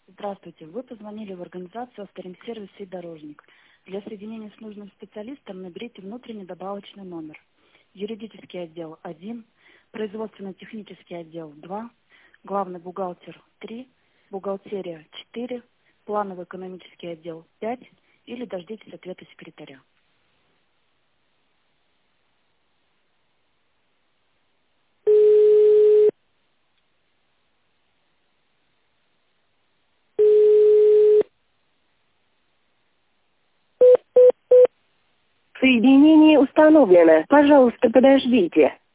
Здравствуйте. Вы позвонили в организацию «Авторинсервис и Дорожник». Для соединения с нужным специалистом наберите внутренний добавочный номер. Юридический отдел 1, производственно-технический отдел 2, главный бухгалтер 3, бухгалтерия 4, планово-экономический отдел 5 или дождитесь ответа секретаря. Соединение установлено. Пожалуйста, подождите.